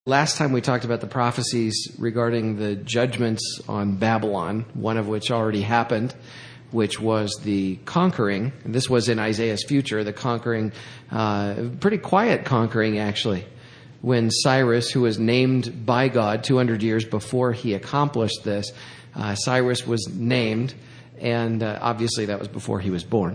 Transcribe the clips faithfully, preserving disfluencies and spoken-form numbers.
Last time we talked about the prophecies regarding the judgments on Babylon, one of which already happened, which was the conquering. And this was in Isaiah's future, the conquering, uh, pretty quiet conquering actually, when Cyrus, who was named by God two hundred years before he accomplished this, uh, Cyrus was named, and uh, obviously that was before he was born.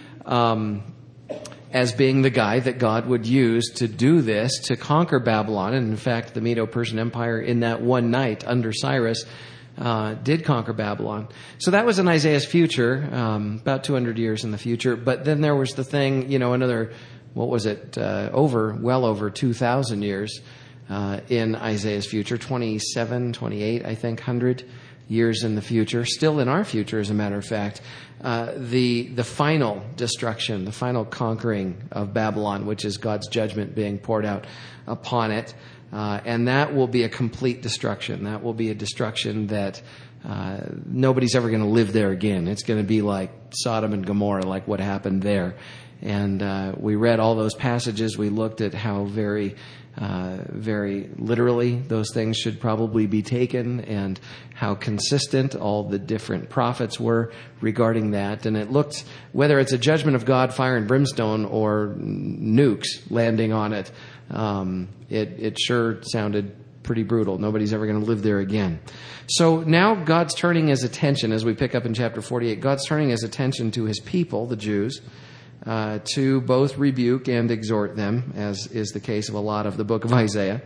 Um, as being the guy that God would use to do this, to conquer Babylon. And in fact, the Medo-Persian Empire in that one night under Cyrus uh, did conquer Babylon. So that was in Isaiah's future, um, about two hundred years in the future. But then there was the thing, you know, another, what was it, uh, over, well over two thousand years uh, in Isaiah's future, twenty-seven, twenty-eight, I think, one hundred years in the future, still in our future, as a matter of fact, uh, the the final destruction, the final conquering of Babylon, which is God's judgment being poured out upon it. Uh, and that will be a complete destruction. That will be a destruction that uh, nobody's ever going to live there again. It's going to be like Sodom and Gomorrah, like what happened there. And uh, we read all those passages. We looked at how very Uh, very literally those things should probably be taken, and how consistent all the different prophets were regarding that. And it looked, whether it's a judgment of God, fire and brimstone, or nukes landing on it, um, it, it sure sounded pretty brutal. Nobody's ever going to live there again. So now God's turning his attention, as we pick up in chapter forty-eight, God's turning his attention to his people, the Jews, Uh, to both rebuke and exhort them, as is the case of a lot of the book of Isaiah.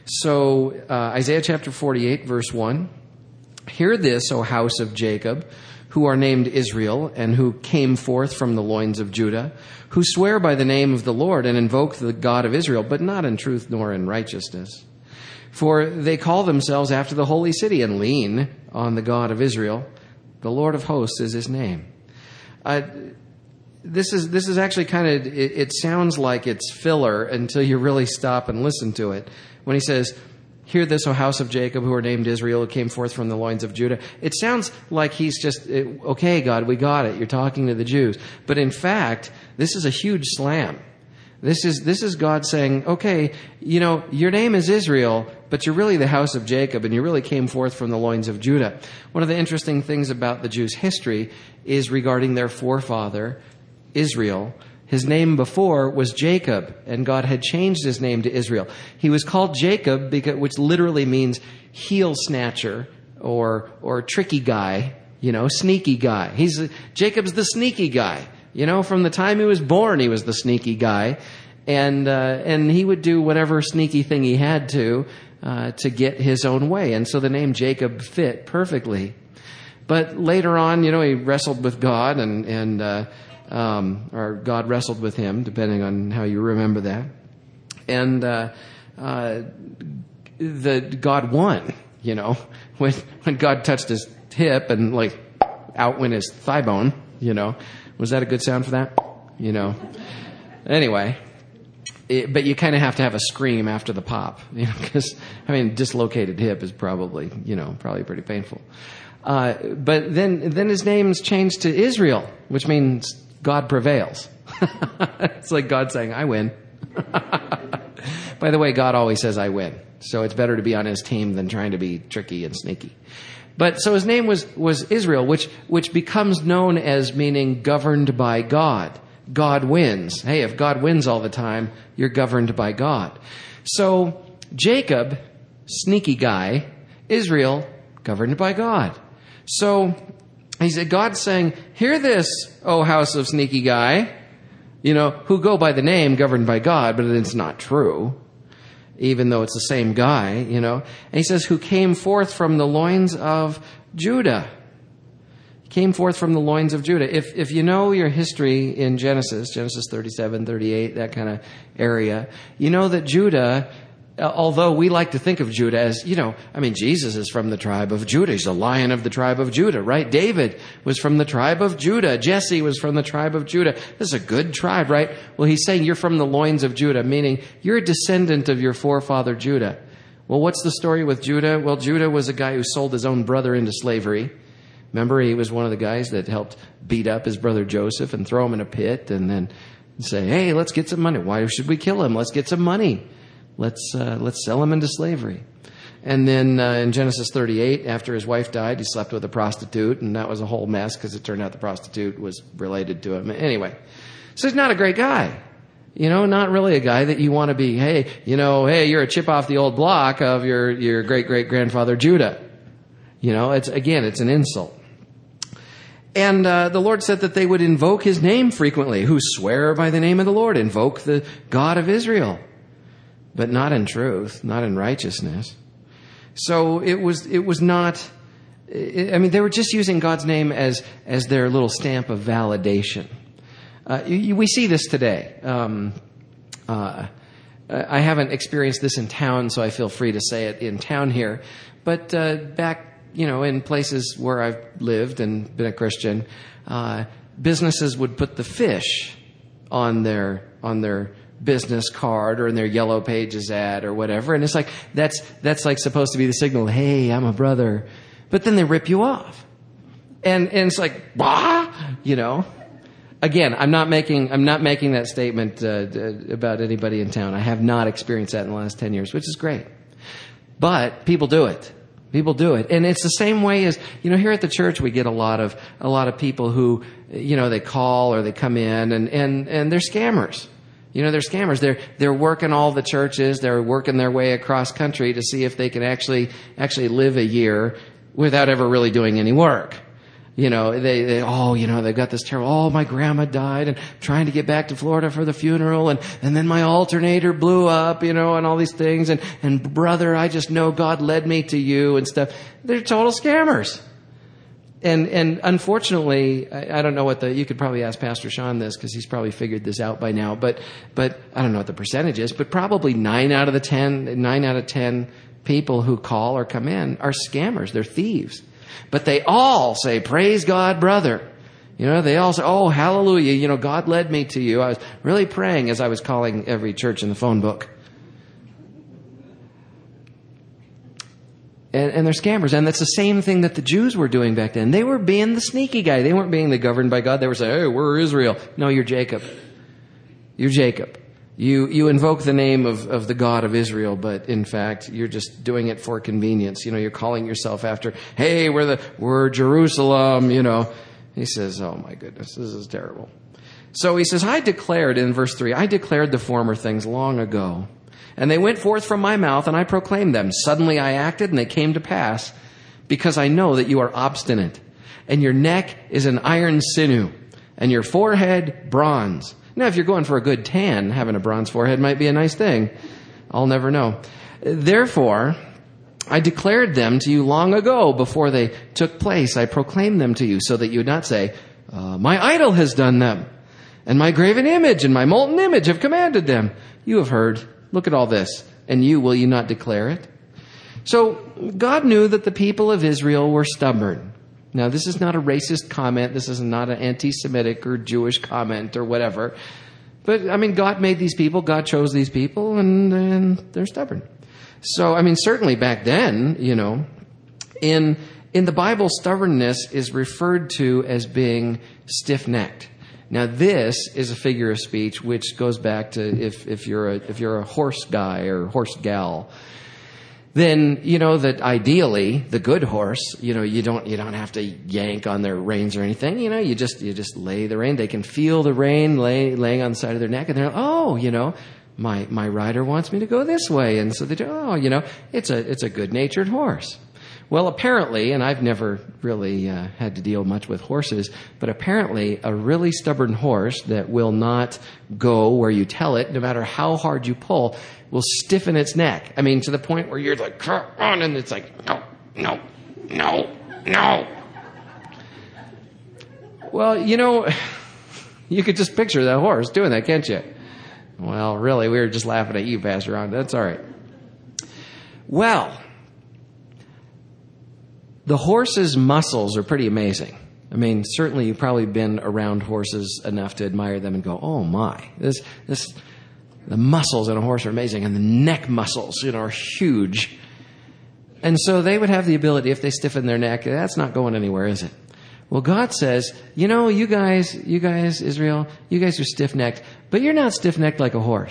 So uh, Isaiah chapter forty-eight, verse one, "Hear this, O house of Jacob, who are named Israel, and who came forth from the loins of Judah, who swear by the name of the Lord and invoke the God of Israel, but not in truth nor in righteousness. For they call themselves after the holy city and lean on the God of Israel. The Lord of hosts is his name." Uh, This is this is actually kind of, it, it sounds like it's filler until you really stop and listen to it. When he says, "Hear this, O house of Jacob, who are named Israel, who came forth from the loins of Judah." It sounds like he's just, okay, God, we got it. You're talking to the Jews. But in fact, this is a huge slam. This is this is God saying, okay, you know, your name is Israel, but you're really the house of Jacob, and you really came forth from the loins of Judah. One of the interesting things about the Jews' history is regarding their forefather, Israel. His name before was Jacob, and God had changed his name to Israel. He was called Jacob, because, which literally means heel snatcher, or or tricky guy, you know, sneaky guy. He's Jacob's the sneaky guy. You know, from the time he was born, he was the sneaky guy, and uh, and he would do whatever sneaky thing he had to uh, to get his own way, and so the name Jacob fit perfectly. But later on, you know, he wrestled with God, and and uh, Um, or God wrestled with him, depending on how you remember that. And uh, uh, the God won, you know, when when God touched his hip and like out went his thigh bone, you know. Was that a good sound for that? You know. Anyway, it, but you kind of have to have a scream after the pop, you know, because I mean, dislocated hip is probably, you know, probably pretty painful. Uh, but then then his name's changed to Israel, which means God prevails. It's like God saying, I win. By the way, God always says, I win. So it's better to be on his team than trying to be tricky and sneaky. But so his name was, was Israel, which, which becomes known as meaning governed by God. God wins. Hey, if God wins all the time, you're governed by God. So Jacob, sneaky guy. Israel, governed by God. So he said, God's saying, hear this, O house of sneaky guy, you know, who go by the name governed by God, but it's not true, even though it's the same guy, you know. And he says, who came forth from the loins of Judah. Came forth from the loins of Judah. If if you know your history in Genesis, Genesis thirty-seven, thirty-eight, that kind of area, you know that Judah, although we like to think of Judah as, you know, I mean, Jesus is from the tribe of Judah. He's a lion of the tribe of Judah, right? David was from the tribe of Judah. Jesse was from the tribe of Judah. This is a good tribe, right? Well, he's saying you're from the loins of Judah, meaning you're a descendant of your forefather Judah. Well, what's the story with Judah? Well, Judah was a guy who sold his own brother into slavery. Remember, he was one of the guys that helped beat up his brother Joseph and throw him in a pit and then say, hey, let's get some money. Why should we kill him? Let's get some money. let's uh, let's sell him into slavery. And then uh, in Genesis thirty-eight, after his wife died, he slept with a prostitute, and that was a whole mess because it turned out the prostitute was related to him. Anyway, so he's not a great guy. You know, not really a guy that you want to be, hey, you know, hey, you're a chip off the old block of your, your great-great-grandfather Judah. You know, it's again, it's an insult. And uh, the Lord said that they would invoke his name frequently, who swear by the name of the Lord, invoke the God of Israel, but not in truth, not in righteousness. So it was it was not, I mean, they were just using God's name as, as their little stamp of validation. Uh, you, we see this today. Um, uh, I haven't experienced this in town, so I feel free to say it in town here. But uh, back, you know, in places where I've lived and been a Christian, uh, businesses would put the fish on their on their business card or in their Yellow Pages ad or whatever, and it's like that's that's like supposed to be the signal. Hey, I'm a brother, but then they rip you off, and and it's like, bah, you know. Again, I'm not making I'm not making that statement uh, about anybody in town. I have not experienced that in the last ten years, which is great. But people do it. People do it, and it's the same way as, you know, here at the church we get a lot of a lot of people who, you know, they call or they come in and and and they're scammers. You know, they're scammers. They're they're working all the churches. They're working their way across country to see if they can actually actually live a year without ever really doing any work. You know, they, they, oh, you know, they've got this terrible, oh, my grandma died and I'm trying to get back to Florida for the funeral. And, and then my alternator blew up, you know, and all these things. And, and brother, I just know God led me to you and stuff. They're total scammers. And, and unfortunately, I, I don't know what the, you could probably ask Pastor Sean this because he's probably figured this out by now. But, but I don't know what the percentage is, but probably nine out of the ten, nine out of ten people who call or come in are scammers. They're thieves. But they all say, praise God, brother. You know, they all say, oh, hallelujah. You know, God led me to you. I was really praying as I was calling every church in the phone book. And, and they're scammers. And that's the same thing that the Jews were doing back then. They were being the sneaky guy. They weren't being the governed by God. They were saying, hey, we're Israel. No, you're Jacob. You're Jacob. You you invoke the name of, of the God of Israel, but in fact, you're just doing it for convenience. You know, you're calling yourself after, hey, we're the we're Jerusalem, you know. He says, oh my goodness, this is terrible. So he says, I declared, in verse three, I declared the former things long ago, and they went forth from my mouth, and I proclaimed them. Suddenly I acted, and they came to pass, because I know that you are obstinate, and your neck is an iron sinew, and your forehead bronze. Now, if you're going for a good tan, having a bronze forehead might be a nice thing. I'll never know. Therefore, I declared them to you long ago before they took place. I proclaimed them to you so that you would not say, uh, my idol has done them, and my graven image and my molten image have commanded them. You have heard. Look at all this. And you, will you not declare it? So God knew that the people of Israel were stubborn. Now, this is not a racist comment. This is not an anti-Semitic or Jewish comment or whatever. But, I mean, God made these people. God chose these people, and, and they're stubborn. So, I mean, certainly back then, you know, in in the Bible, stubbornness is referred to as being stiff-necked. Now, this is a figure of speech which goes back to if, if you're a if you're a horse guy or horse gal. Then you know that ideally the good horse, you know, you don't you don't have to yank on their reins or anything. You know, you just you just lay the rein. They can feel the rein lay, laying on the side of their neck, and they're oh, you know, my my rider wants me to go this way, and so they do. Oh, you know, it's a it's a good-natured horse. Well, apparently, and I've never really uh, had to deal much with horses, but apparently a really stubborn horse that will not go where you tell it, no matter how hard you pull, will stiffen its neck. I mean, to the point where you're like, come on, and it's like, no, no, no, no. Well, you know, you could just picture that horse doing that, can't you? Well, really, we were just laughing at you, Pastor Ron. That's all right. Well, the horse's muscles are pretty amazing. I mean, certainly you've probably been around horses enough to admire them and go, oh my, this, this, the muscles in a horse are amazing, and the neck muscles, you know, are huge. And so they would have the ability, if they stiffen their neck, that's not going anywhere, is it? Well, God says, you know, you guys, you guys, Israel, you guys are stiff-necked, but you're not stiff-necked like a horse.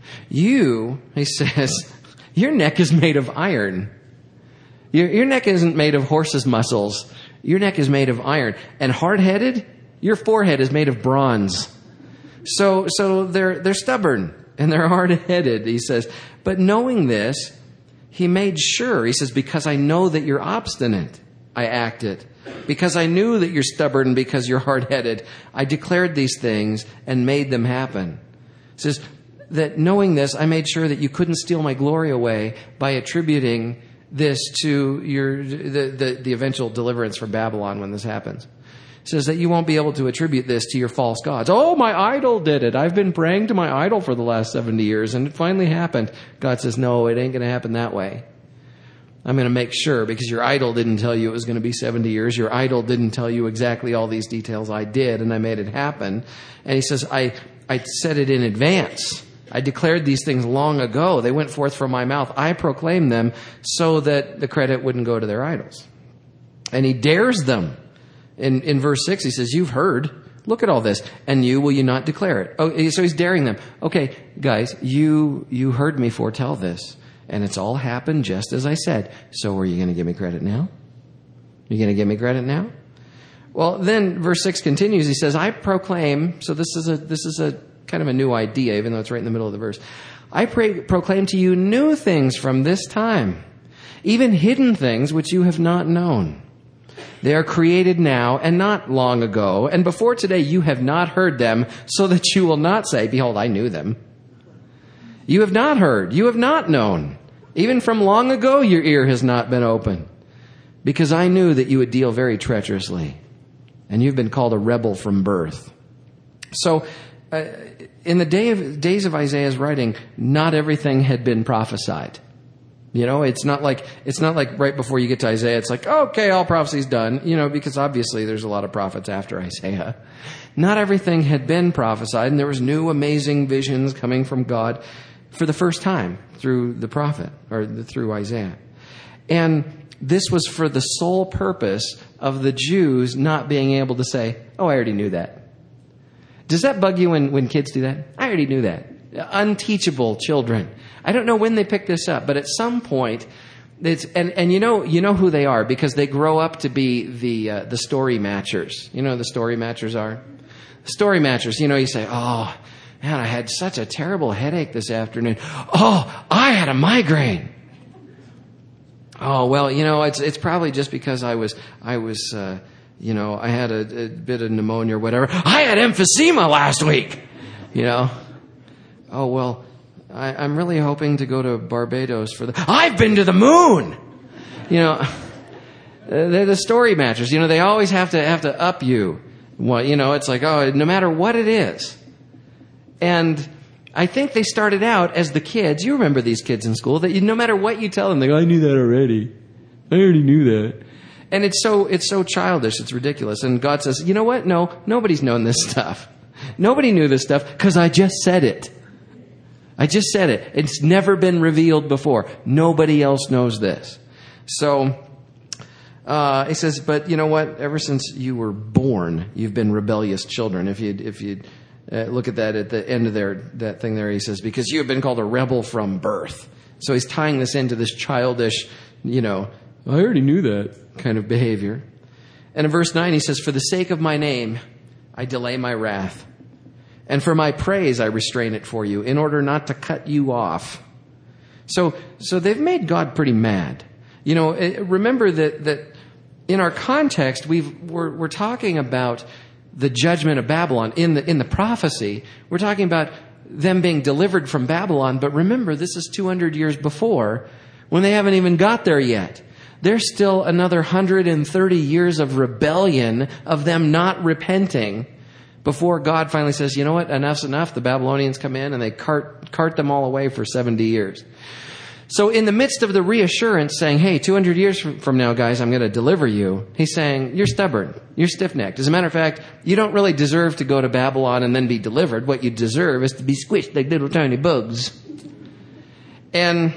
You, he says, your neck is made of iron. Your, your neck isn't made of horse's muscles. Your neck is made of iron. And hard-headed, your forehead is made of bronze. So, so they're, they're stubborn and they're hard-headed, he says. But knowing this, he made sure, he says, because I know that you're obstinate, I acted. Because I knew that you're stubborn, because you're hard-headed, I declared these things and made them happen. He says that knowing this, I made sure that you couldn't steal my glory away by attributing this to your the, the, the eventual deliverance from Babylon when this happens. It says that you won't be able to attribute this to your false gods. Oh, my idol did it. I've been praying to my idol for the last seventy years, and it finally happened. God says, no, it ain't going to happen that way. I'm going to make sure, because your idol didn't tell you it was going to be seventy years. Your idol didn't tell you exactly all these details. I did, and I made it happen. And he says, I, I said it in advance. I declared these things long ago. They went forth from my mouth. I proclaimed them so that the credit wouldn't go to their idols. And he dares them. In, in verse six, he says, you've heard. Look at all this. And you, will you not declare it? Oh, so he's daring them. Okay, guys, you, you heard me foretell this. And it's all happened just as I said. So are you going to give me credit now? Are you going to give me credit now? Well, then verse six continues. He says, I proclaim. So this is a, this is a kind of a new idea, even though it's right in the middle of the verse. I pray, proclaim to you new things from this time, even hidden things which you have not known. They are created now and not long ago. And before today, you have not heard them, so that you will not say, behold, I knew them. You have not heard. You have not known. Even from long ago, your ear has not been open, because I knew that you would deal very treacherously, and you've been called a rebel from birth. So, uh, in the day of, days of Isaiah's writing, not everything had been prophesied. You know, it's not like, it's not like right before you get to Isaiah, it's like, okay, all prophecy's done, you know, because obviously there's a lot of prophets after Isaiah. Not everything had been prophesied, and there was new amazing visions coming from God for the first time through the prophet, or through Isaiah. And this was for the sole purpose of the Jews not being able to say, oh, I already knew that. Does that bug you when, when kids do that? I already knew that. Unteachable children. I don't know when they pick this up, but at some point, it's and, and you know you know who they are, because they grow up to be the uh, the story matchers. You know who the story matchers are? Story matchers. You know, you say, oh, man, I had such a terrible headache this afternoon. Oh, I had a migraine. Oh, well, you know, it's it's probably just because I was I was uh, you know I had a, a bit of pneumonia or whatever. I had emphysema last week. You know. Oh, well, I, I'm really hoping to go to Barbados for the... I've been to the moon! You know, they're the story matchers. You know, they always have to have to up you. Well, you know, it's like, oh, no matter what it is. And I think they started out as the kids. You remember these kids in school, that you, no matter what you tell them, they go, I knew that already. I already knew that. And it's so it's so childish. It's ridiculous. And God says, you know what? No, nobody's known this stuff. Nobody knew this stuff because I just said it. I just said it. It's never been revealed before. Nobody else knows this. So, uh, he says, but you know what? Ever since you were born, you've been rebellious children. If you if you uh, look at that at the end of their that thing there, he says, because you have been called a rebel from birth. So he's tying this into this childish, you know, I already knew that kind of behavior. And in verse nine, he says, for the sake of my name, I delay my wrath. And for my praise, I restrain it for you, in order not to cut you off. So, so they've made God pretty mad. You know, remember that, that in our context, we've, we're, we're talking about the judgment of Babylon. In the, in the prophecy, we're talking about them being delivered from Babylon. But remember, this is two hundred years before, when they haven't even got there yet. There's still another one hundred thirty years of rebellion, of them not repenting, before God finally says, you know what, enough's enough. The Babylonians come in and they cart, cart them all away for seventy years. So in the midst of the reassurance saying, hey, two hundred years from now, guys, I'm going to deliver you, he's saying, you're stubborn. You're stiff-necked. As a matter of fact, you don't really deserve to go to Babylon and then be delivered. What you deserve is to be squished like little tiny bugs. And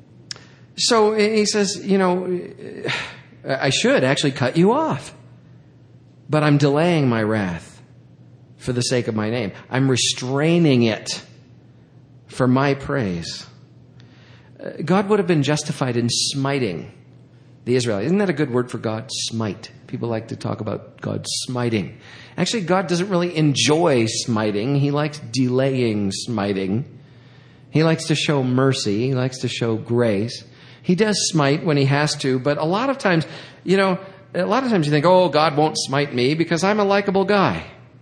so he says, you know, I should actually cut you off, but I'm delaying my wrath for the sake of my name. I'm restraining it for my praise. God would have been justified in smiting the Israelites. Isn't that a good word for God? Smite. People like to talk about God smiting. Actually, God doesn't really enjoy smiting. He likes delaying smiting. He likes to show mercy. He likes to show grace. He does smite when he has to, but a lot of times, you know, a lot of times you think, oh, God won't smite me because I'm a likable guy.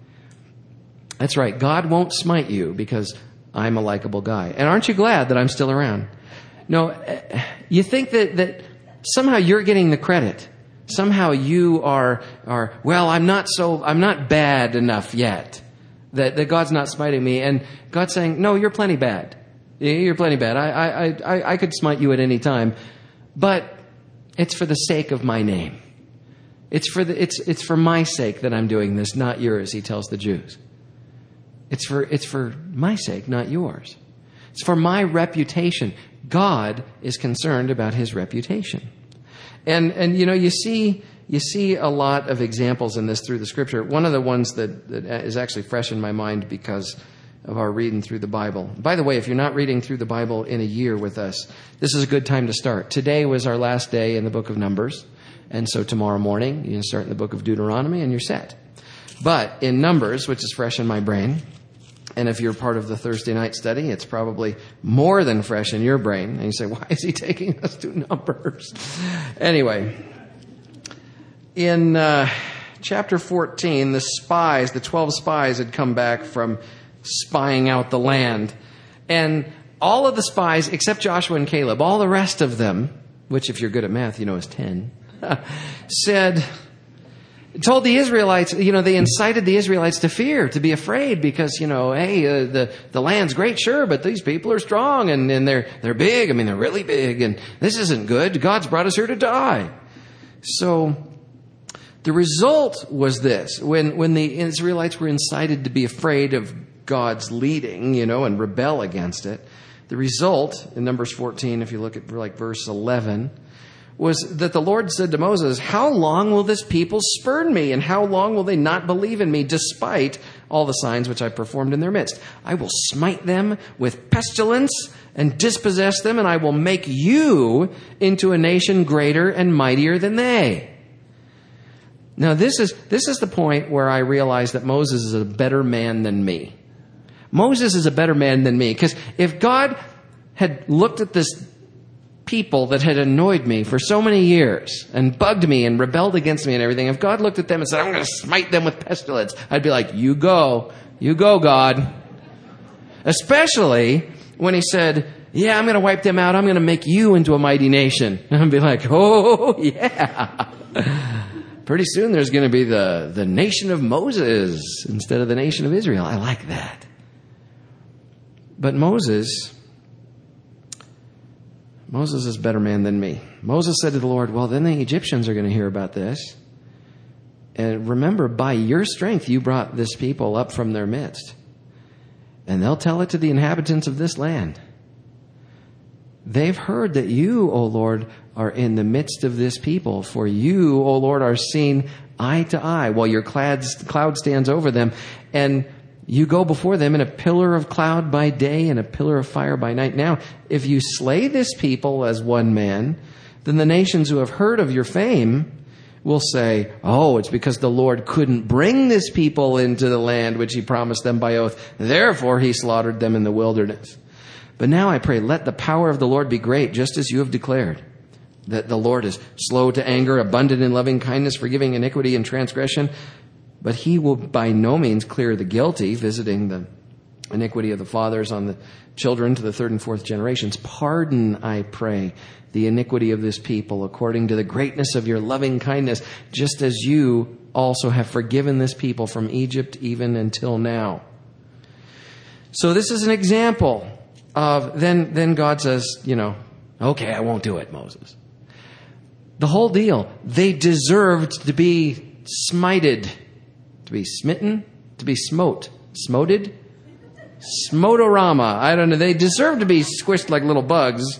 That's right. God won't smite you because I'm a likable guy. And aren't you glad that I'm still around? No, you think that, that somehow you're getting the credit. Somehow you are, are, well, I'm not so, I'm not bad enough yet that, that God's not smiting me. And God's saying, no, you're plenty bad. You're plenty bad. I, I, I, I could smite you at any time, but it's for the sake of my name. It's for the, it's, it's for my sake that I'm doing this, not yours, he tells the Jews. It's for, it's for my sake, not yours. It's for my reputation. God is concerned about his reputation. And, and, you know, you see, you see a lot of examples in this through the scripture. One of the ones that, that is actually fresh in my mind because of our reading through the Bible. By the way, if you're not reading through the Bible in a year with us, this is a good time to start. Today was our last day in the book of Numbers. And so tomorrow morning, you can start in the book of Deuteronomy and you're set. But in Numbers, which is fresh in my brain, and if you're part of the Thursday night study, it's probably more than fresh in your brain. And you say, why is he taking us to Numbers? Anyway, in uh, chapter fourteen, the spies, the twelve spies had come back from spying out the land. And all of the spies, except Joshua and Caleb, all the rest of them, which if you're good at math, you know is ten, said... told the Israelites, you know, they incited the Israelites to fear, to be afraid because, you know, hey, uh, the, the land's great, sure, but these people are strong and, and they're, they're big. I mean, they're really big and this isn't good. God's brought us here to die. So the result was this. When, when the Israelites were incited to be afraid of God's leading, you know, and rebel against it, the result in Numbers fourteen, if you look at like verse eleven, was that the Lord said to Moses, how long will this people spurn me? And how long will they not believe in me despite all the signs which I performed in their midst? I will smite them with pestilence and dispossess them, and I will make you into a nation greater and mightier than they. Now this is, this is the point where I realize that Moses is a better man than me. Moses is a better man than me, because if God had looked at this people that had annoyed me for so many years and bugged me and rebelled against me and everything, if God looked at them and said, I'm going to smite them with pestilence, I'd be like, you go, you go, God. Especially when he said, yeah, I'm going to wipe them out. I'm going to make you into a mighty nation. And I'd be like, oh, yeah. Pretty soon there's going to be the, the nation of Moses instead of the nation of Israel. I like that. But Moses... Moses is a better man than me. Moses said to the Lord, well, then the Egyptians are going to hear about this. And remember, by your strength, you brought this people up from their midst. And they'll tell it to the inhabitants of this land. They've heard that you, O Lord, are in the midst of this people. For you, O Lord, are seen eye to eye while your cloud stands over them. And you go before them in a pillar of cloud by day and a pillar of fire by night. Now, if you slay this people as one man, then the nations who have heard of your fame will say, oh, it's because the Lord couldn't bring this people into the land which he promised them by oath. Therefore, he slaughtered them in the wilderness. But now I pray, let the power of the Lord be great, just as you have declared, that the Lord is slow to anger, abundant in loving kindness, forgiving iniquity and transgression. But he will by no means clear the guilty, visiting the iniquity of the fathers on the children to the third and fourth generations. Pardon, I pray, the iniquity of this people according to the greatness of your loving kindness, just as you also have forgiven this people from Egypt even until now. So this is an example of, then, then God says, you know, okay, I won't do it, Moses. The whole deal, they deserved to be smited. To be smitten, to be smote. Smoted? Smotorama. I don't know. They deserve to be squished like little bugs.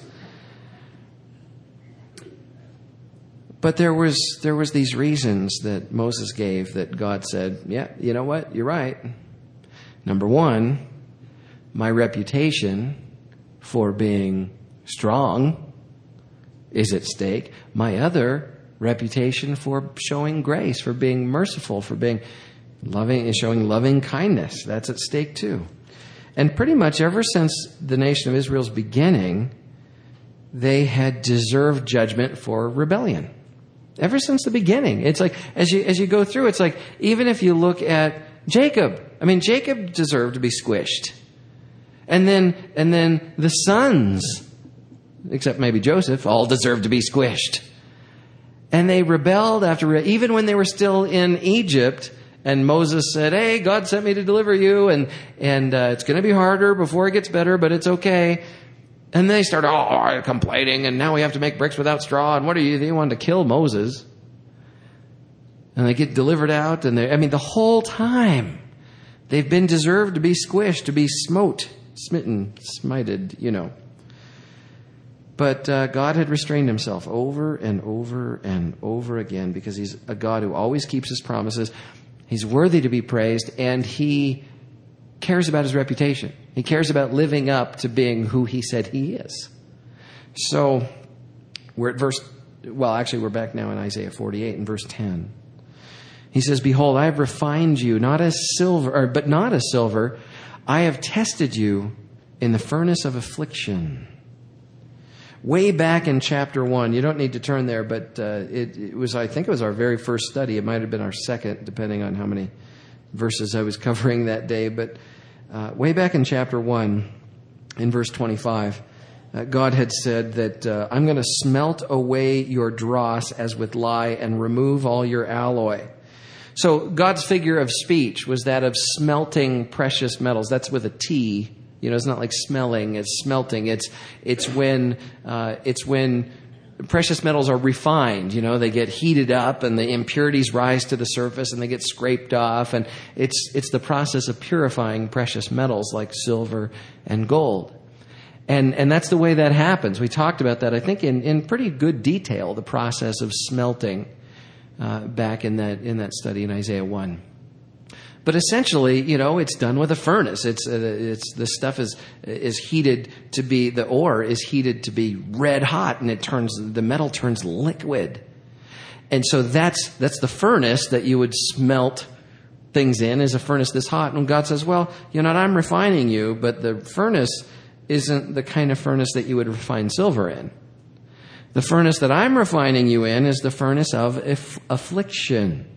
But there was there was these reasons that Moses gave that God said, yeah, you know what? You're right. Number one, my reputation for being strong is at stake. My other reputation for showing grace, for being merciful, for being loving, showing loving kindness, that's at stake too. And pretty much ever since the nation of Israel's beginning, they had deserved judgment for rebellion. Ever since the beginning. It's like, as you as you go through, it's like, even if you look at Jacob, I mean, Jacob deserved to be squished. And then, and then the sons, except maybe Joseph, all deserved to be squished. And they rebelled after, even when they were still in Egypt, and Moses said, hey, God sent me to deliver you, and, and uh, it's going to be harder before it gets better, but it's okay. And they started oh, complaining, and now we have to make bricks without straw, and what are you, they wanted to kill Moses. And they get delivered out, and they, I mean, the whole time, they've been deserved to be squished, to be smote, smitten, smited, you know. But uh, God had restrained himself over and over and over again, because he's a God who always keeps his promises. He's worthy to be praised, and he cares about his reputation. He cares about living up to being who he said he is. So we're at verse, well, actually we're back now in Isaiah forty-eight and verse ten. He says, behold, I have refined you, not as silver, or, but not as silver. I have tested you in the furnace of affliction. Way back in chapter one, you don't need to turn there, but uh, it, it was, I think it was our very first study. It might have been our second, depending on how many verses I was covering that day. But uh, way back in chapter one, in verse twenty-five, uh, God had said that uh, I'm going to smelt away your dross as with lye and remove all your alloy. So God's figure of speech was that of smelting precious metals. That's with a T. You know, it's not like smelling, it's smelting. It's it's when uh, it's when precious metals are refined. You know, they get heated up and the impurities rise to the surface and they get scraped off. And it's it's the process of purifying precious metals like silver and gold. And and that's the way that happens. We talked about that, I think, in, in pretty good detail, the process of smelting uh, back in that in that study in Isaiah one. But essentially, you know, it's done with a furnace. It's uh, it's the stuff is is heated to be, the ore is heated to be red hot, and it turns, the metal turns liquid. And so that's that's the furnace that you would smelt things in, is a furnace this hot. And God says, well, you know, I'm refining you, but the furnace isn't the kind of furnace that you would refine silver in. The furnace that I'm refining you in is the furnace of aff- affliction,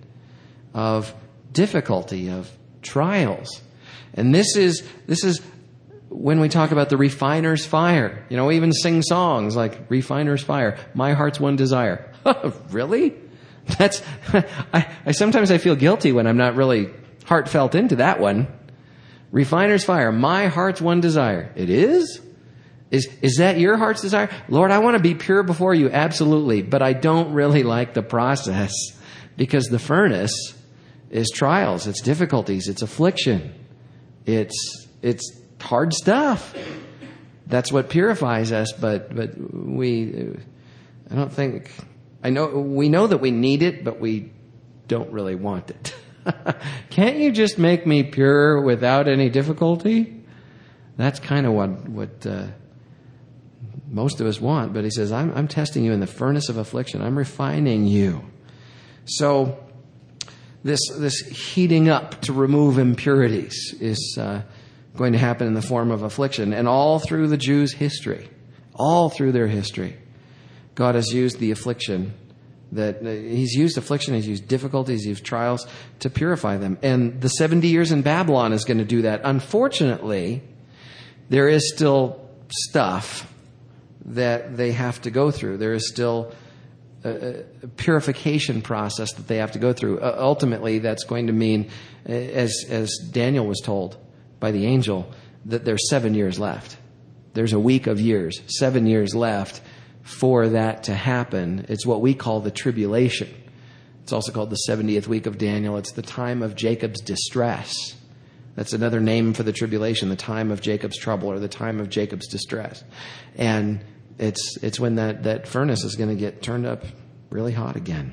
of difficulty, of trials. And this is this is when we talk about the refiner's fire. You know, we even sing songs like Refiner's Fire, My Heart's One Desire. Really? That's I, I sometimes I feel guilty when I'm not really heartfelt into that one. Refiner's Fire, My Heart's One Desire. It is? Is is that your heart's desire? Lord, I want to be pure before you, absolutely, but I don't really like the process, because the furnace is trials, it's difficulties, it's affliction. It's it's hard stuff. That's what purifies us, but but we I don't think I know we know that we need it, but we don't really want it. Can't you just make me pure without any difficulty? That's kind of what what uh, most of us want. But he says, I'm, I'm testing you in the furnace of affliction. I'm refining you. So this this heating up to remove impurities is uh, going to happen in the form of affliction. And all through the Jews' history, all through their history, God has used the affliction. That uh, he's used affliction, he's used difficulties, he's used trials to purify them. And the seventy years in Babylon is going to do that. Unfortunately, there is still stuff that they have to go through. There is still a, a purification process that they have to go through. Uh, ultimately, that's going to mean, as as Daniel was told by the angel, that there's seven years left. There's a week of years, seven years left for that to happen. It's what we call the tribulation. It's also called the seventieth week of Daniel. It's the time of Jacob's distress. That's another name for the tribulation, the time of Jacob's trouble, or the time of Jacob's distress. And it's it's when that, that furnace is going to get turned up really hot again.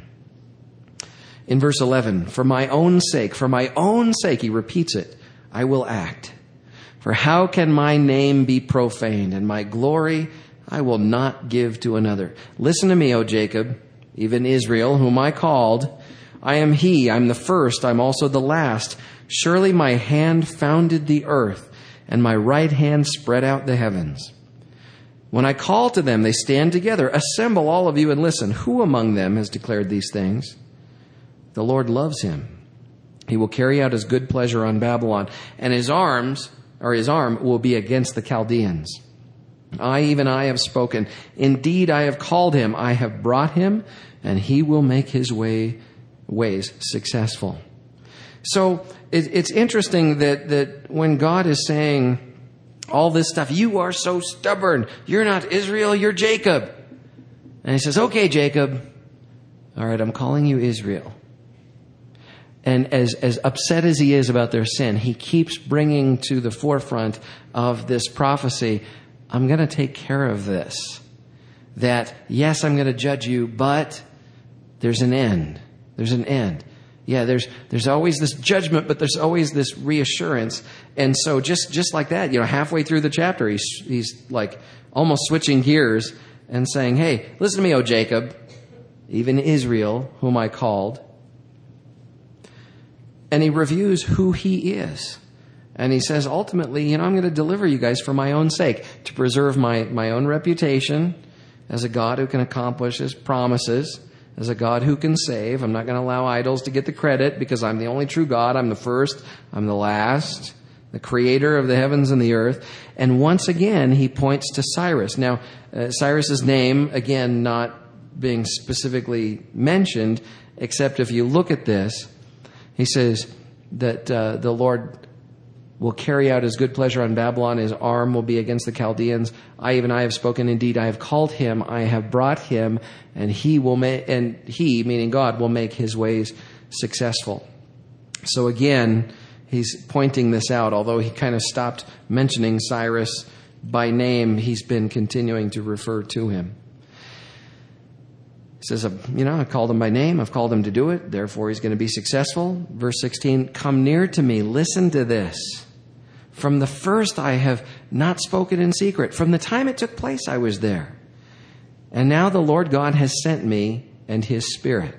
In verse eleven, for my own sake, for my own sake, he repeats it, I will act. For how can my name be profaned, and my glory I will not give to another? Listen to me, O Jacob, even Israel, whom I called. I am he, I'm the first, I'm also the last. Surely my hand founded the earth, and my right hand spread out the heavens. When I call to them, they stand together. Assemble, all of you, and listen. Who among them has declared these things? The Lord loves him. He will carry out his good pleasure on Babylon, and his arms, or his arm, will be against the Chaldeans. I, even I, have spoken. Indeed, I have called him. I have brought him, and he will make his way ways successful. So it, it's interesting that that when God is saying all this stuff, you are so stubborn. You're not Israel, you're Jacob. And he says, okay, Jacob. All right, I'm calling you Israel. And as, as upset as he is about their sin, he keeps bringing to the forefront of this prophecy, I'm going to take care of this. That, yes, I'm going to judge you, but there's an end. There's an end. Yeah, there's there's always this judgment, but there's always this reassurance. And so just, just like that, you know, halfway through the chapter, he's he's like almost switching gears and saying, hey, listen to me, O Jacob, even Israel, whom I called. And he reviews who he is. And he says, ultimately, you know, I'm going to deliver you guys for my own sake, to preserve my, my own reputation as a God who can accomplish his promises, as a God who can save. I'm not going to allow idols to get the credit because I'm the only true God. I'm the first. I'm the last, the creator of the heavens and the earth. And once again, he points to Cyrus. Now, uh, Cyrus's name, again, not being specifically mentioned, except if you look at this, he says that uh, the Lord will carry out his good pleasure on Babylon. His arm will be against the Chaldeans. I, even I, have spoken. Indeed, I have called him. I have brought him, and he will make, and he, meaning God, will make his ways successful. So again, he's pointing this out. Although he kind of stopped mentioning Cyrus by name, he's been continuing to refer to him. He says, you know, I called him by name. I've called him to do it. Therefore, he's going to be successful. Verse sixteen, come near to me. Listen to this. From the first, I have not spoken in secret. From the time it took place, I was there. And now the Lord God has sent me and his Spirit.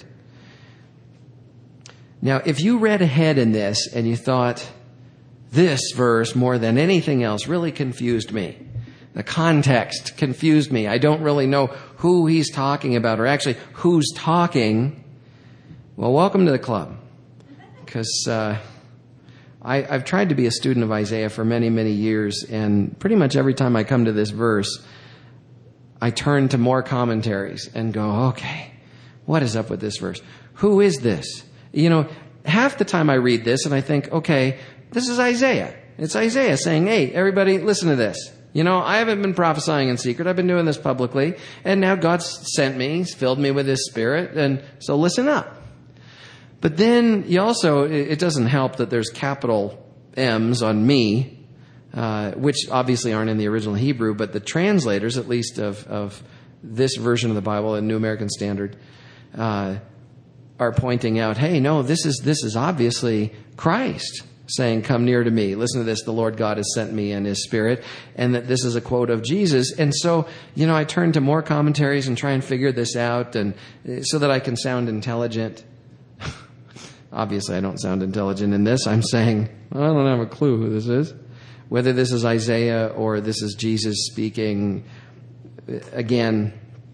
Now, if you read ahead in this and you thought, this verse, more than anything else, really confused me. The context confused me. I don't really know who he's talking about, or actually who's talking. Well, welcome to the club. Because uh, I, I've tried to be a student of Isaiah for many, many years, and pretty much every time I come to this verse, I turn to more commentaries and go, okay, what is up with this verse? Who is this? You know, half the time I read this and I think, okay, this is Isaiah. It's Isaiah saying, hey, everybody, listen to this. You know, I haven't been prophesying in secret. I've been doing this publicly. And now God's sent me. He's filled me with his Spirit. And so listen up. But then you also, it doesn't help that there's capital M's on me, uh, which obviously aren't in the original Hebrew, but the translators, at least of, of this version of the Bible, the New American Standard, uh, are pointing out, hey, no, this is this is obviously Christ saying, come near to me. Listen to this. The Lord God has sent me and his Spirit. And that this is a quote of Jesus. And so, you know, I turn to more commentaries and try and figure this out, and so that I can sound intelligent. Obviously, I don't sound intelligent in this. I'm saying, I don't have a clue who this is. Whether this is Isaiah or this is Jesus speaking, again,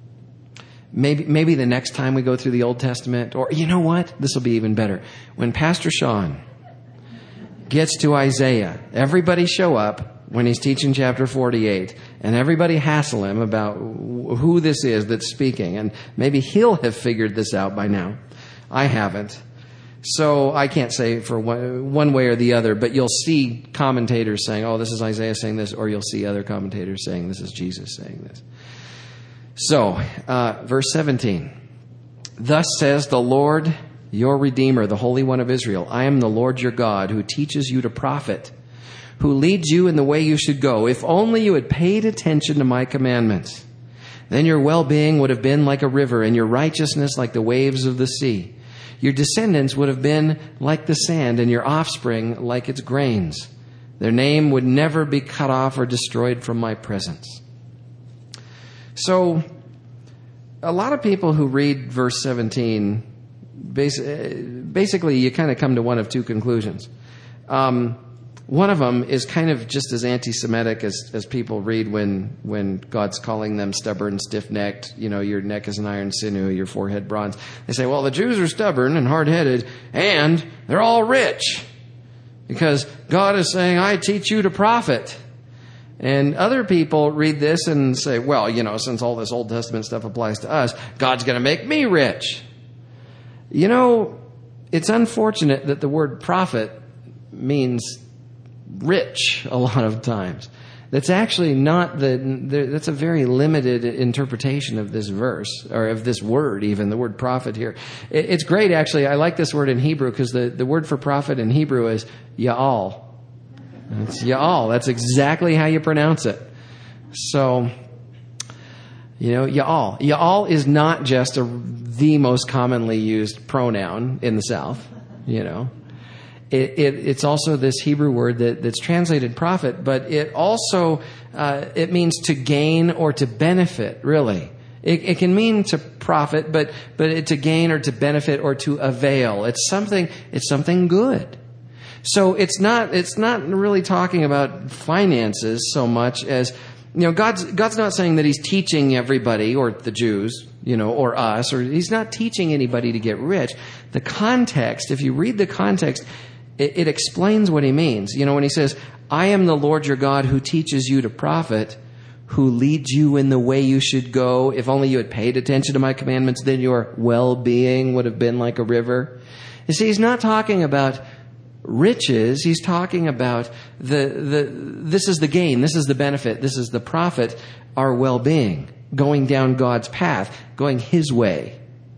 maybe maybe the next time we go through the Old Testament, or you know what? This will be even better. When Pastor Sean gets to Isaiah, everybody show up when he's teaching chapter forty-eight, and everybody hassle him about who this is that's speaking. And maybe he'll have figured this out by now. I haven't. So I can't say for one, one way or the other, but you'll see commentators saying, oh, this is Isaiah saying this, or you'll see other commentators saying this is Jesus saying this. So, uh, verse seventeen, thus says the Lord, your Redeemer, the Holy One of Israel, I am the Lord your God, who teaches you to profit, who leads you in the way you should go. If only you had paid attention to my commandments, then your well-being would have been like a river, and your righteousness like the waves of the sea. Your descendants would have been like the sand, and your offspring like its grains. Their name would never be cut off or destroyed from my presence. So, a lot of people who read verse seventeen, basically you kind of come to one of two conclusions. Um, one of them is kind of just as anti-Semitic as, as people read when when God's calling them stubborn, stiff-necked, you know, your neck is an iron sinew, your forehead bronze. They say, well, the Jews are stubborn and hard-headed, and they're all rich. Because God is saying, I teach you to profit. And other people read this and say, well, you know, since all this Old Testament stuff applies to us, God's going to make me rich. You know, it's unfortunate that the word profit means rich a lot of times. That's actually not the, that's a very limited interpretation of this verse, or of this word even, the word profit here. It's great, actually. I like this word in Hebrew because the, the word for profit in Hebrew is ya'al. It's ya'al. That's exactly how you pronounce it. So, you know, ya'al. Ya'al is not just a, the most commonly used pronoun in the South, you know. It, it, it's also this Hebrew word that, that's translated profit, but it also, uh, it means to gain or to benefit, really. It, it can mean to profit, but, but it, to gain or to benefit or to avail. It's something, it's something good. So it's not, it's not really talking about finances so much as, you know, God's, God's not saying that He's teaching everybody, or the Jews, you know, or us, or He's not teaching anybody to get rich. The context, if you read the context, it, it explains what He means. You know, when He says, I am the Lord your God who teaches you to profit, who leads you in the way you should go. If only you had paid attention to my commandments, then your well-being would have been like a river. You see, He's not talking about riches. He's talking about the, the, this is the gain, this is the benefit, this is the profit, our well-being, going down God's path, going His way.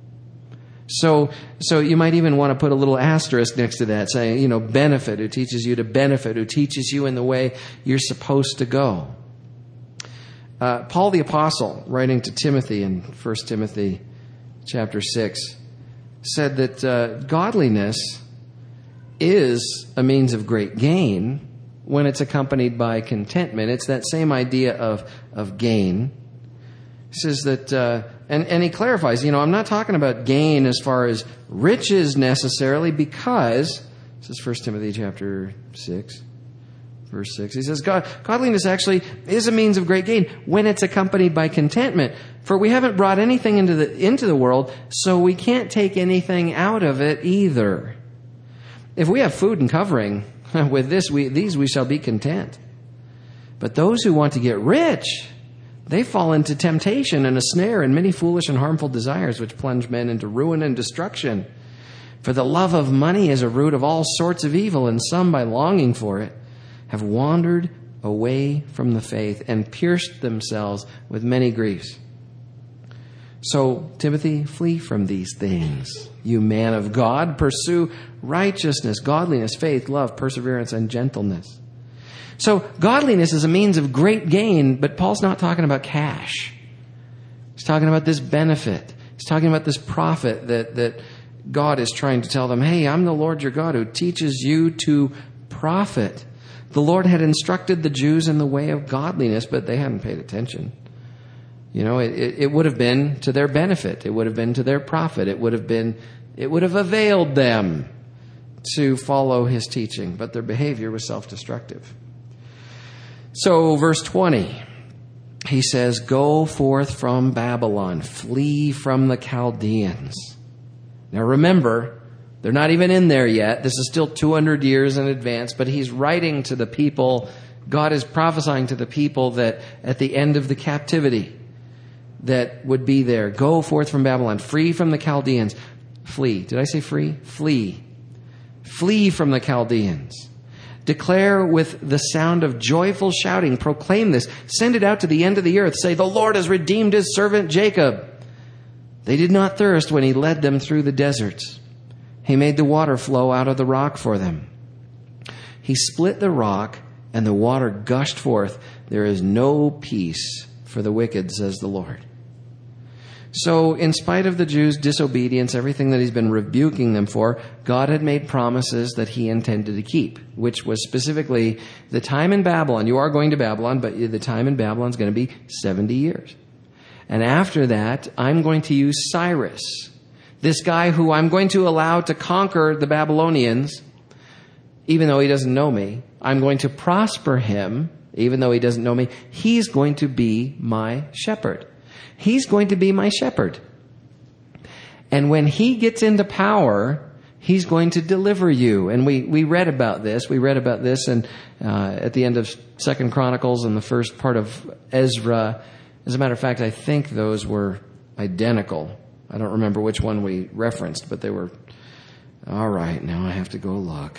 So, so you might even want to put a little asterisk next to that, saying, you know, benefit, who teaches you to benefit, who teaches you in the way you're supposed to go. Uh, Paul the Apostle, writing to Timothy in First Timothy chapter six, said that uh, godliness is a means of great gain when it's accompanied by contentment. It's that same idea of, of gain. He says that, uh, and, and he clarifies, you know, I'm not talking about gain as far as riches necessarily, because, this is First Timothy chapter six, verse six. He says, God, godliness actually is a means of great gain when it's accompanied by contentment. For we haven't brought anything into the, into the world, so we can't take anything out of it either. If we have food and covering, with this we, these we shall be content. But those who want to get rich, they fall into temptation and a snare and many foolish and harmful desires, which plunge men into ruin and destruction. For the love of money is a root of all sorts of evil, and some, by longing for it, have wandered away from the faith and pierced themselves with many griefs. So, Timothy, flee from these things. You man of God, pursue righteousness, godliness, faith, love, perseverance, and gentleness. So, godliness is a means of great gain, but Paul's not talking about cash. He's talking about this benefit. He's talking about this profit that, that God is trying to tell them, hey, I'm the Lord your God who teaches you to profit. The Lord had instructed the Jews in the way of godliness, but they hadn't paid attention. You know, it, it, it would have been to their benefit. It would have been to their profit. It would have been, it would have availed them to follow His teaching, but their behavior was self-destructive. So, verse twenty, he says, go forth from Babylon, flee from the Chaldeans. Now remember, they're not even in there yet. This is still two hundred years in advance, but he's writing to the people. God is prophesying to the people that at the end of the captivity that would be there, go forth from Babylon, free from the Chaldeans. Flee. Did I say free? Flee. Flee from the Chaldeans. Declare with the sound of joyful shouting. Proclaim this. Send it out to the end of the earth. Say, the Lord has redeemed His servant Jacob. They did not thirst when He led them through the deserts. He made the water flow out of the rock for them. He split the rock, and the water gushed forth. There is no peace for the wicked, says the Lord. So in spite of the Jews' disobedience, everything that he's been rebuking them for, God had made promises that he intended to keep, which was specifically the time in Babylon. You are going to Babylon, but the time in Babylon is going to be seventy years. And after that, I'm going to use Cyrus, this guy who I'm going to allow to conquer the Babylonians, even though he doesn't know me. I'm going to prosper him, even though he doesn't know me. He's going to be my shepherd. He's going to be my shepherd. And when he gets into power, he's going to deliver you. And we, we read about this. We read about this and uh, at the end of Second Chronicles and the first part of Ezra. As a matter of fact, I think those were identical. I don't remember which one we referenced, but they were... All right, now I have to go look.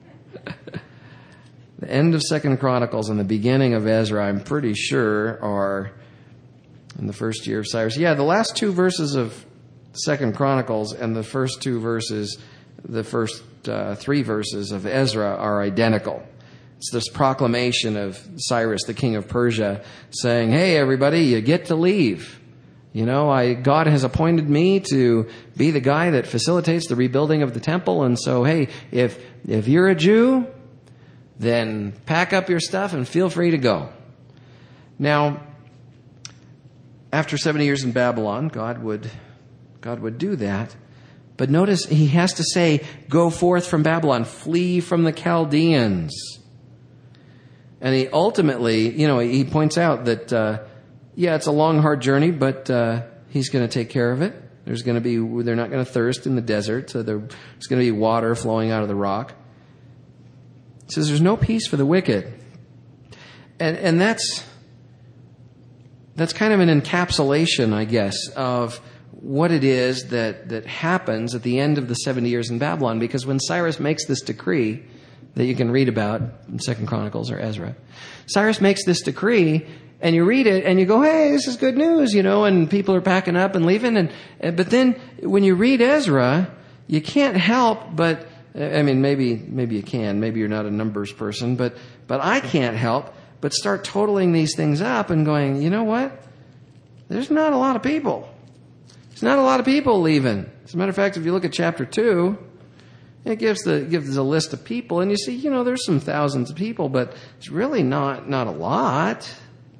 The end of Second Chronicles and the beginning of Ezra, I'm pretty sure, are in the first year of Cyrus. Yeah, the last two verses of Second Chronicles and the first two verses, the first uh, three verses of Ezra are identical. It's this proclamation of Cyrus, the king of Persia, saying, hey, everybody, you get to leave. You know, I God has appointed me to be the guy that facilitates the rebuilding of the temple. And so, hey, if if you're a Jew, then pack up your stuff and feel free to go. Now, after seventy years in Babylon, God would God would do that. But notice he has to say, go forth from Babylon, flee from the Chaldeans. And he ultimately, you know, he points out that, uh, yeah, it's a long, hard journey, but uh, he's going to take care of it. There's going to be, they're not going to thirst in the desert, so there's going to be water flowing out of the rock. He says there's no peace for the wicked. And and that's that's kind of an encapsulation, I guess, of what it is that, that happens at the end of the seventy years in Babylon. Because when Cyrus makes this decree that you can read about in Second Chronicles or Ezra, Cyrus makes this decree, and you read it and you go, hey, this is good news, you know, and people are packing up and leaving. And, and but then when you read Ezra, you can't help but, I mean, maybe maybe you can, maybe you're not a numbers person, but but I can't help but start totaling these things up and going, you know what? There's not a lot of people. There's not a lot of people leaving. As a matter of fact, if you look at chapter two, it gives the gives a list of people, and you see, you know, there's some thousands of people, but it's really not not a lot.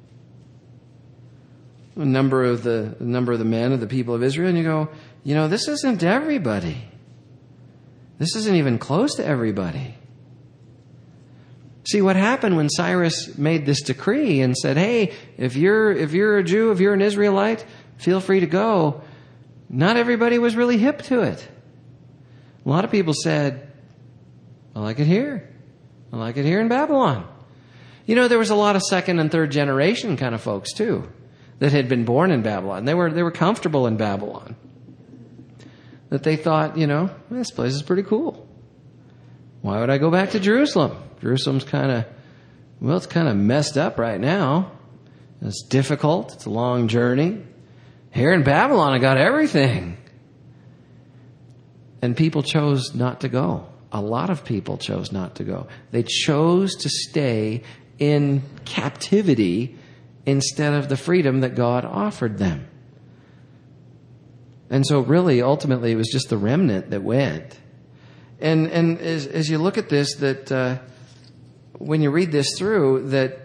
A number of the, the number of the men of the people of Israel, and you go, you know, this isn't everybody. This isn't even close to everybody. See, what happened when Cyrus made this decree and said, hey, if you're if you're a Jew, if you're an Israelite, feel free to go. Not everybody was really hip to it. A lot of people said, I like it here. I like it here in Babylon. You know, there was a lot of second and third generation kind of folks too that had been born in Babylon. They were they were comfortable in Babylon. That they thought, you know, this place is pretty cool. Why would I go back to Jerusalem? Jerusalem's kind of, well, it's kind of messed up right now. It's difficult. It's a long journey. Here in Babylon, I got everything. And people chose not to go. A lot of people chose not to go. They chose to stay in captivity instead of the freedom that God offered them. And so really, ultimately, it was just the remnant that went. And and as, as you look at this, that uh, when you read this through, that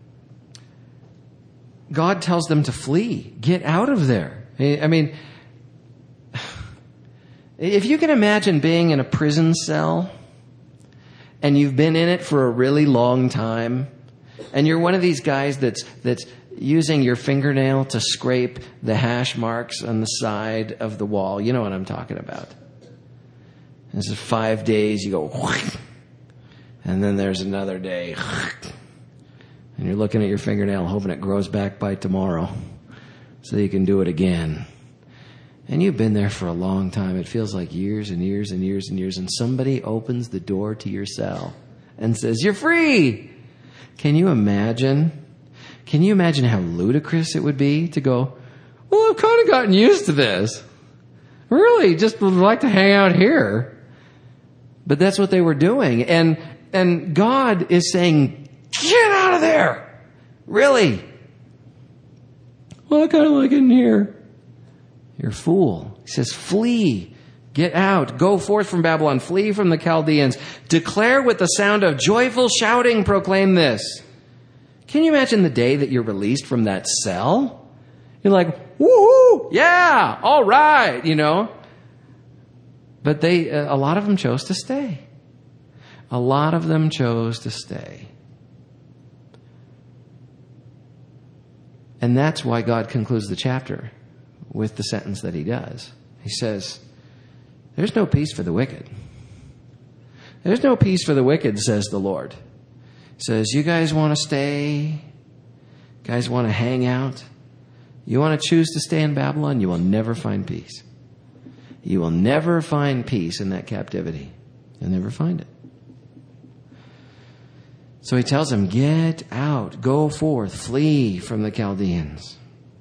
God tells them to flee, get out of there. I mean, if you can imagine being in a prison cell and you've been in it for a really long time, and you're one of these guys that's that's using your fingernail to scrape the hash marks on the side of the wall. You know what I'm talking about. This is five days, you go, and then there's another day, and you're looking at your fingernail hoping it grows back by tomorrow so you can do it again. And you've been there for a long time. It feels like years and years and years and years, and somebody opens the door to your cell and says, you're free. Can you imagine? Can you imagine how ludicrous it would be to go, well, I've kind of gotten used to this. Really, just would like to hang out here. But that's what they were doing. And and God is saying, get out of there. Really. Well, I kind of like it in here. You're a fool. He says, flee, get out, go forth from Babylon, flee from the Chaldeans. Declare with the sound of joyful shouting, proclaim this. Can you imagine the day that you're released from that cell? You're like, woohoo, yeah, all right, you know. But they, a lot of them chose to stay. A lot of them chose to stay. And that's why God concludes the chapter with the sentence that he does. He says, there's no peace for the wicked. There's no peace for the wicked, says the Lord. He says, you guys want to stay? You guys want to hang out? You want to choose to stay in Babylon? You will never find peace. You will never find peace in that captivity. You'll never find it. So he tells them, get out, go forth, flee from the Chaldeans.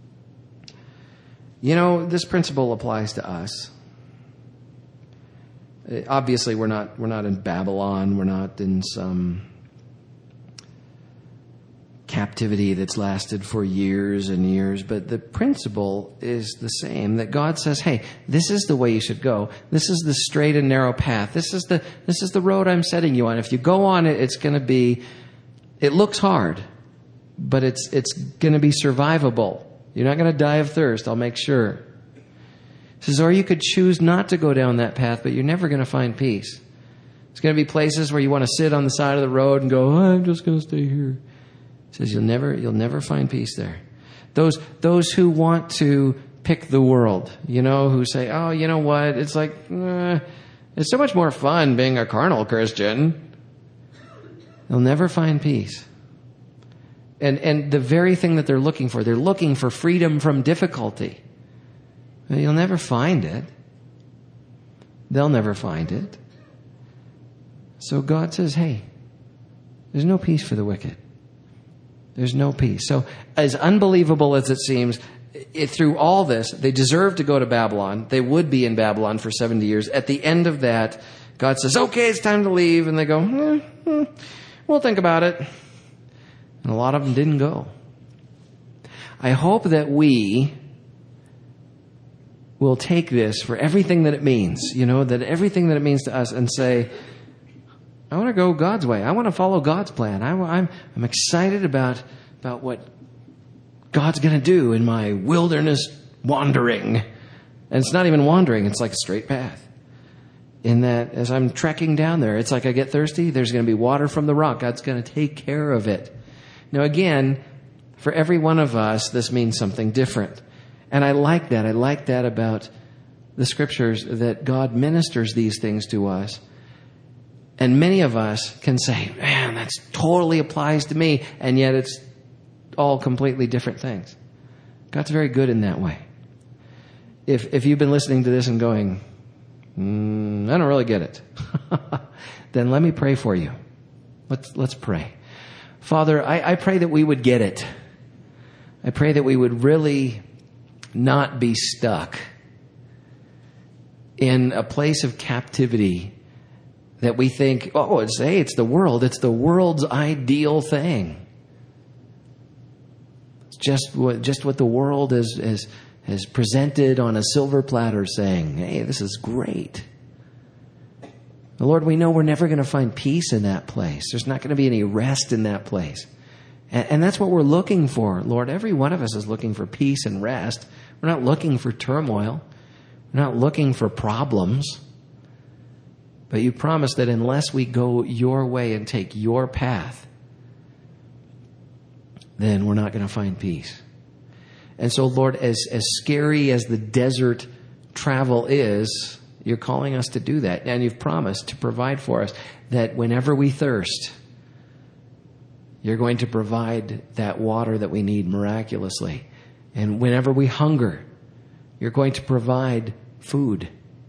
You know, this principle applies to us. Obviously, we're not we're not in Babylon. We're not in some captivity that's lasted for years and years. But the principle is the same, that God says, hey, this is the way you should go. This is the straight and narrow path. This is the this is the road I'm setting you on. If you go on it, it's going to be, it looks hard, but it's it's going to be survivable. You're not going to die of thirst, I'll make sure. He says, or you could choose not to go down that path, but you're never going to find peace. It's going to be places where you want to sit on the side of the road and go, oh, I'm just going to stay here. He says, you'll never, you'll never find peace there. Those, those who want to pick the world, you know, who say, oh, you know what? It's like, eh, it's so much more fun being a carnal Christian. They'll never find peace. And, and the very thing that they're looking for, they're looking for freedom from difficulty. You'll never find it. They'll never find it. So God says, hey, there's no peace for the wicked. There's no peace. So as unbelievable as it seems, it, through all this, they deserve to go to Babylon. They would be in Babylon for seventy years. At the end of that, God says, okay, it's time to leave. And they go, hmm, hmm, we'll think about it. And a lot of them didn't go. I hope that we will take this for everything that it means, you know, that everything that it means to us, and say, I want to go God's way. I want to follow God's plan. I, I'm, I'm excited about, about what God's going to do in my wilderness wandering. And it's not even wandering. It's like a straight path. In that, as I'm trekking down there, it's like I get thirsty. There's going to be water from the rock. God's going to take care of it. Now, again, for every one of us, this means something different. And I like that. I like that about the scriptures, that God ministers these things to us. And many of us can say, man, that totally applies to me. And yet it's all completely different things. God's very good in that way. If if you've been listening to this and going, mm, I don't really get it, then let me pray for you. Let's, let's pray. Father, I, I pray that we would get it. I pray that we would really not be stuck in a place of captivity that we think, oh, it's, hey, it's the world. It's the world's ideal thing. It's just what, just what the world has, has, has presented on a silver platter, saying, hey, this is great. Lord, we know we're never going to find peace in that place. There's not going to be any rest in that place. And, and that's what we're looking for, Lord. Every one of us is looking for peace and rest. We're not looking for turmoil. We're not looking for problems. But you promise that unless we go your way and take your path, then we're not going to find peace. And so, Lord, as, as scary as the desert travel is, you're calling us to do that. And you've promised to provide for us that whenever we thirst, you're going to provide that water that we need miraculously. And whenever we hunger, you're going to provide food.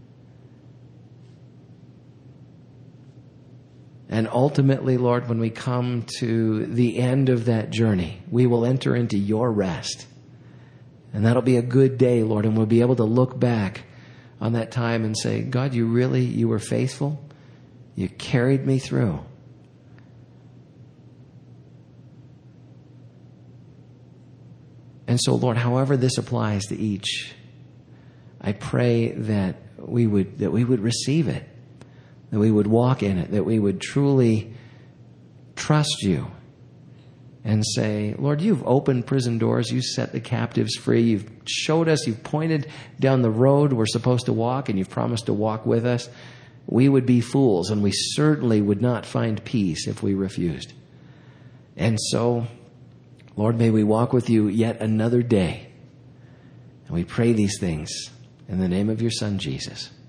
And ultimately, Lord, when we come to the end of that journey, we will enter into your rest. And that'll be a good day, Lord, and we'll be able to look back on that time and say, God, you really, you were faithful. You carried me through. And so, Lord, however this applies to each, I pray that we would that we would receive it, that we would walk in it, that we would truly trust you and say, Lord, you've opened prison doors, you set the captives free, you've showed us, you've pointed down the road we're supposed to walk, and you've promised to walk with us. We would be fools, and we certainly would not find peace if we refused. And so, Lord, may we walk with you yet another day. And we pray these things in the name of your Son, Jesus.